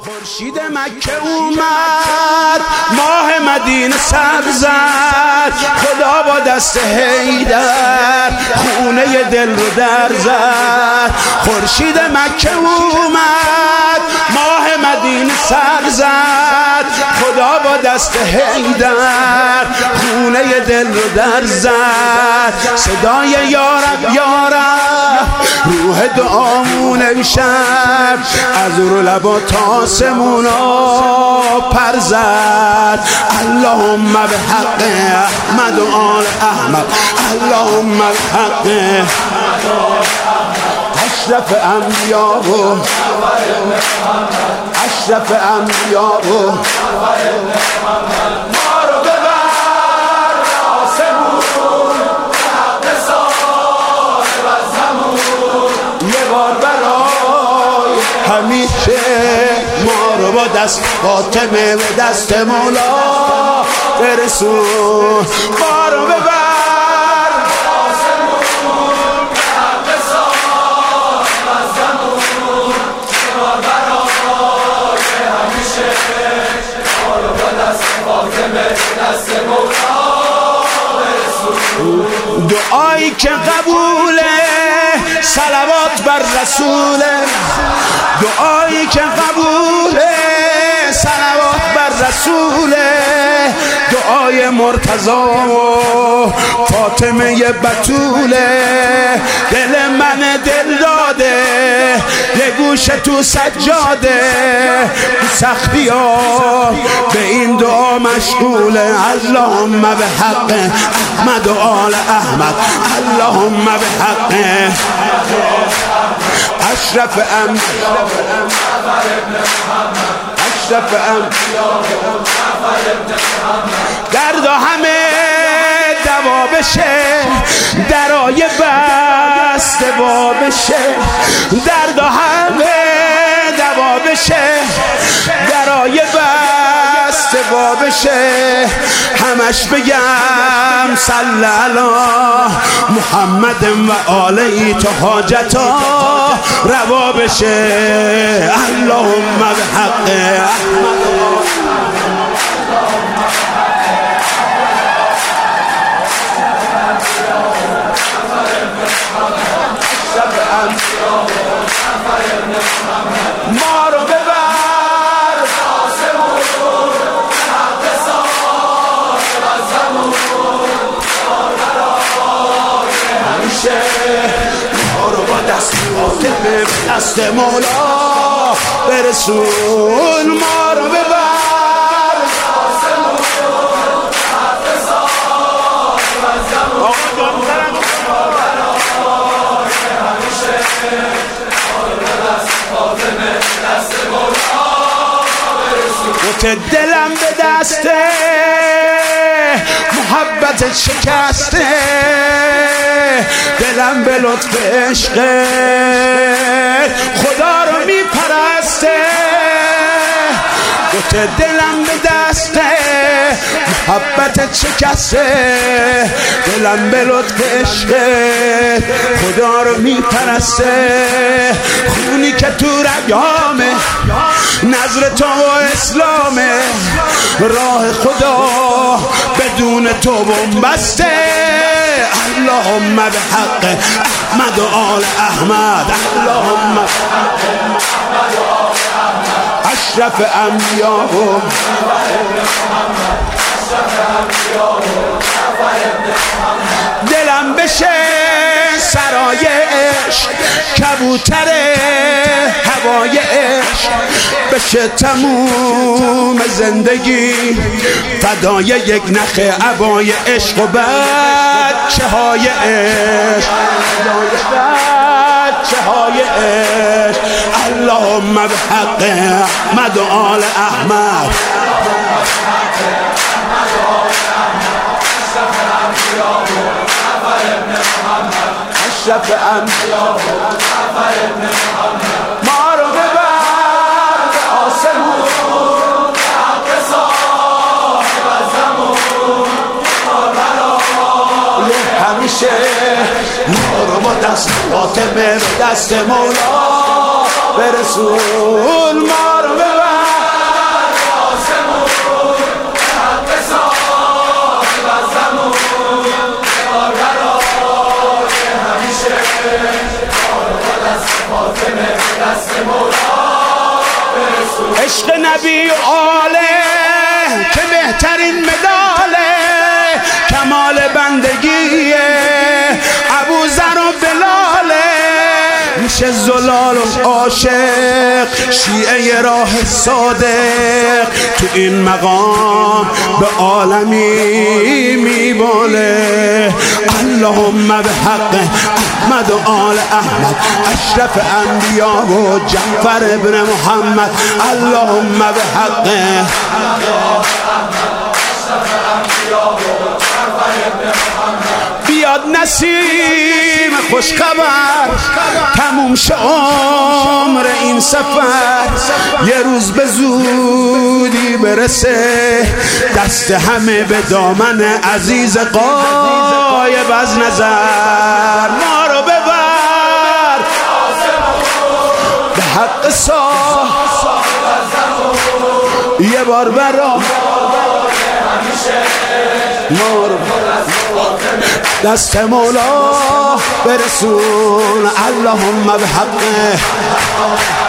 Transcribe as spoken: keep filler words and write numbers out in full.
خورشید مکه اومد، ماه مدینه سر زد، خدا با دست حیدر خونه دل رو در زد. خورشید مکه اومد، ماه مدینه سر زد، خدا با دست حیدر خونه دل رو در زد. صدای یارب یارب روح دعامون امشب از رو لبا تا سمونا پر زد. اللهم به حق احمد و آل احمد، اللهم به حق اشرف انبیا و اشرف انبیا و ما رو ببر آسمون حق صاحب از همون یه بار برای همیشه ما رو با دست فاطمه و دست مولا برسون. ما رو ببر دعایی که قبوله، صلوات بر رسوله. دعایی که قبوله، صلوات بر رسوله. دعای مرتضی و فاطمه بتوله. دل من دل داده یه گوشه تو سجاده، سختی ها به این دعا مشغوله. اللهم به حق احمد و آل احمد، اللهم به حق اشرف ام اشرف ام درد همه دوا بشه، درای بسته با بشه. درد همه دوا بشه، درای بسته با بشه. همش بگم صلی علی محمد و آله تا حاجتا روا بشه. اللهم به حق ما رو ببر آسمون حق صاحب از همون همیشه. ما رو با دست فاطمه به دست مولا برسون. ما رو ببر آسمون حق صاحب از همون که دلم به دسته محبت شکسته، دلم به لطف عشق خدا رو می پرسته. که دلم به دسته محبت شکسته، دلم به لطف عشق خدا رو می پرسته. خونی که تو رگامه نظر تو و اسلامه، راه خدا بدون تو بنبسته. اللهم به حق احمد و آل احمد، اللهم به حق احمد و آل احمد اشرف انبیا و دلم بشه سرای عشق، کبوتر هوای عشق بشه تموم زندگی، فدای یک نخ عبای عشق و بچه های عشق، بچه های عشق. اللهم به حق احمد و آل احمد اشرف انبیا ما رو ببر به آسمون حق صاحب از همون همیشه. ما رو با دست فاطمه به دست مولا برسون. ما رو ببر عشق نبی و آله که بهترین مداله، کمال بندگی ابوذر و بلاله. میشه زلال و عاشق شیعه راه صادق، تو این مقام به عالمی میباله. اللهم به حق احمد و آل احمد اشرف انبیا و جعفر ابن محمد. اللهم به حق بیاد نسیم خوش خبر، تموم شه عمر این سفر، یه روز به زودی برسه دست همه به دامن عزیز غایب از نظر. ما رو ببر به حق صاحب یه بار برا ما رو دست مولا برسون. اللهم به حق